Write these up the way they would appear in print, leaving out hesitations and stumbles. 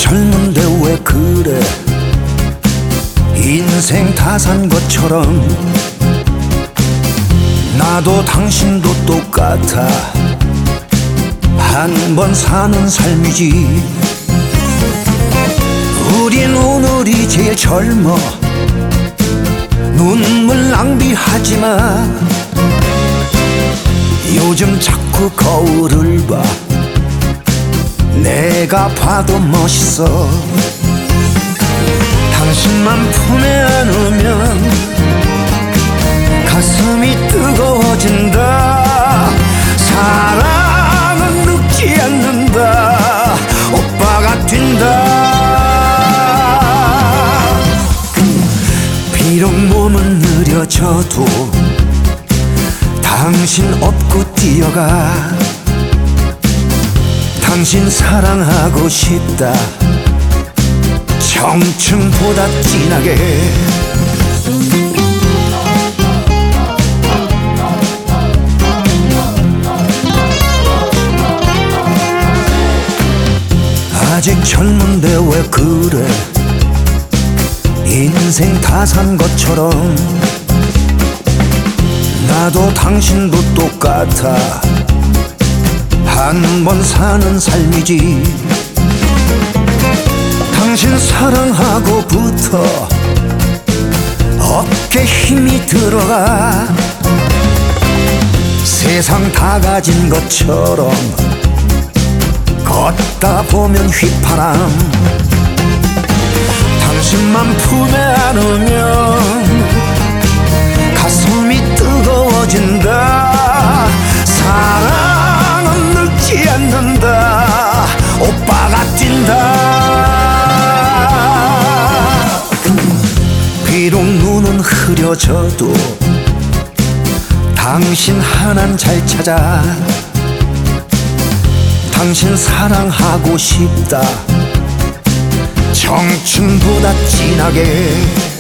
젊은데 왜 그래? 인생 다 산 것처럼 나도 당신도 똑같아. 한 번 사는 삶이지. 우린 오늘이 제일 젊어. 눈물 낭비하지마. 요즘 자꾸 거울을 봐. 내가 봐도 멋있어. 당신만 품에 안으면 가슴이 뜨거워진다. 사랑은 늙지 않는다. 오빠가 뛴다. 비록 몸은 느려져도 당신 업고 뛰어가. 당신 사랑하고 싶다. 청춘보다 진하게. 아직 젊은데 왜 그래? 인생 다 산 것처럼 나도 당신도 똑같아. 한 번 사는 삶이지. 당신 사랑하고부터 어깨에 힘이 들어가. 세상 다 가진 것처럼 걷다 보면 휘파람. 당신만 품에 안으면 가슴이 뜨거워진다. 사랑은 늙지 않는다. 오빠가 뛴다. 비록 눈은 흐려져도 당신 하나는 잘 찾아. 당신 사랑하고 싶다. 청춘보다 진하게.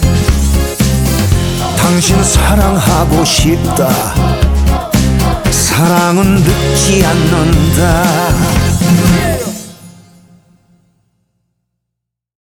당신 사랑하고 싶다. 사랑은 늙지 않는다.